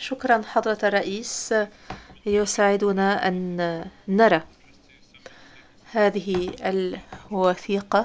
شكرا حضرة الرئيس. يسعدنا أن نرى هذه الوثيقة،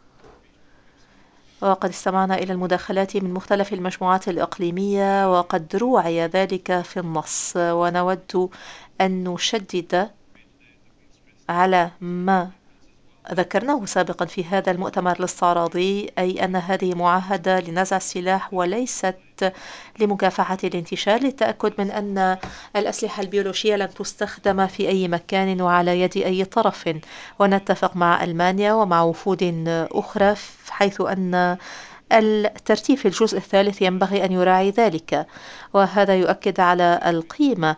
وقد استمعنا إلى المداخلات من مختلف المجموعات الإقليمية وقد روعي ذلك في النص، ونود أن نشدد على ما ذكرناه سابقا في هذا المؤتمر الاستعراضي، أي أن هذه معاهدة لنزع السلاح وليست لمكافحة الانتشار، للتأكد من أن الأسلحة البيولوجية لن تستخدم في أي مكان وعلى يد أي طرف. ونتفق مع ألمانيا ومع وفود أخرى حيث أن الترتيب في الجزء الثالث ينبغي أن يراعي ذلك، وهذا يؤكد على القيمة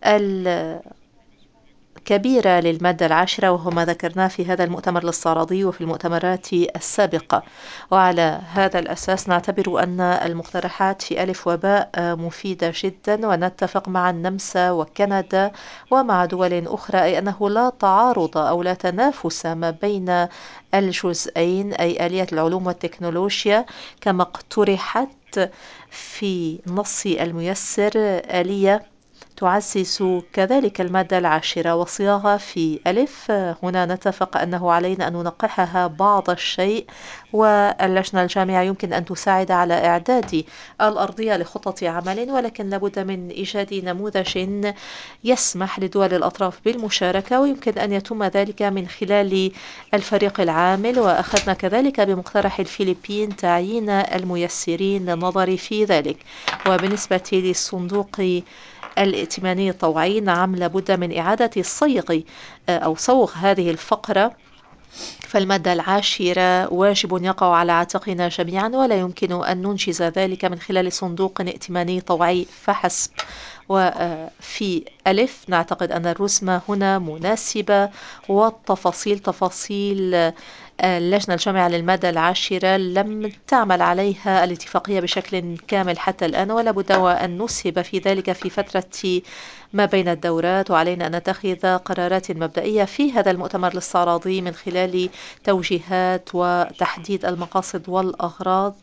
كبيرة للمادة العاشرة، وهو ما ذكرناه في هذا المؤتمر الاستعراضي وفي المؤتمرات السابقة. وعلى هذا الأساس نعتبر أن المقترحات في ألف وباء مفيدة جدا، ونتفق مع النمسا وكندا ومع دول أخرى أي أنه لا تعارض أو لا تنافس ما بين الجزئين، أي آلية العلوم والتكنولوجيا كما اقترحت في نص الميسر، آلية تعزز كذلك المادة العاشرة. وصياغة في ألف، هنا نتفق أنه علينا أن ننقحها بعض الشيء، واللجنة الجامعة يمكن أن تساعد على إعداد الأرضية لخطة عمل، ولكن لابد من إيجاد نموذج يسمح لدول الأطراف بالمشاركة، ويمكن أن يتم ذلك من خلال الفريق العامل. وأخذنا كذلك بمقترح الفلبين تعيين الميسرين للنظر في ذلك. وبالنسبة للصندوق الائتماني الطوعي، نعم لابد من إعادة الصيغ أو صوغ هذه الفقرة، فالمادة العاشرة واجب يقع على عاتقنا جميعا، ولا يمكن أن ننجز ذلك من خلال صندوق ائتماني طوعي فحسب. وفي ألف نعتقد أن الرسمة هنا مناسبة، والتفاصيل تفاصيل اللجنة الجامعة للمادة العاشرة لم تعمل عليها الاتفاقية بشكل كامل حتى الآن، ولا بد وأن نسهب في ذلك في فترة ما بين الدورات، وعلينا أن نتخذ قرارات مبدئية في هذا المؤتمر الاستعراضي من خلال توجيهات وتحديد المقاصد والأغراض،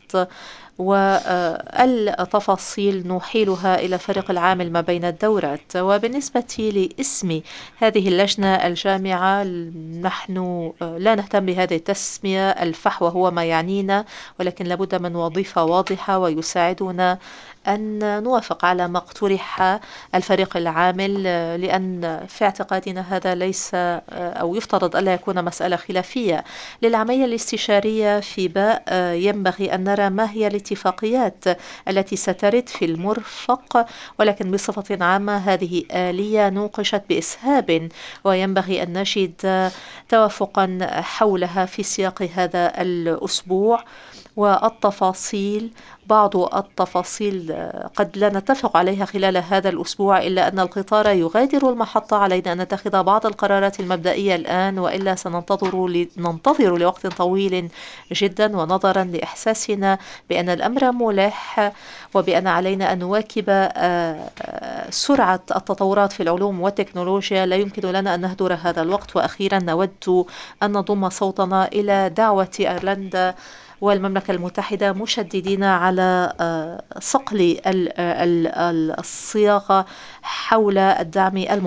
والتفاصيل نحيلها إلى فريق العامل ما بين الدورات. وبالنسبة لاسم هذه اللجنة الجامعة، نحن لا نهتم بهذه التسمية، الفحوى هو ما يعنينا، ولكن لابد من وظيفة واضحة ويساعدنا أن نوافق على ما اقترح الفريق العامل، لأن في اعتقادنا هذا ليس أو يفترض ألا يكون مسألة خلافية. للعملية الاستشارية في باء، ينبغي أن نرى ما هي الاتفاقيات التي سترد في المرفق، ولكن بصفة عامة هذه آلية نوقشت بإسهاب، وينبغي أن نجد توافقا حولها في سياق هذا الأسبوع. والتفاصيل، بعض التفاصيل قد لا نتفق عليها خلال هذا الأسبوع، إلا أن القطار يغادر المحطة، علينا أن نتخذ بعض القرارات المبدئية الآن، وإلا ننتظر لوقت طويل جدا، ونظرا لإحساسنا بأن الأمر ملح وبأن علينا أن نواكب سرعة التطورات في العلوم والتكنولوجيا، لا يمكن لنا أن نهدر هذا الوقت. وأخيرا نود أن نضم صوتنا إلى دعوة أيرلندا والمملكة المتحدة مشددين على صقل الصياغة حول الدعم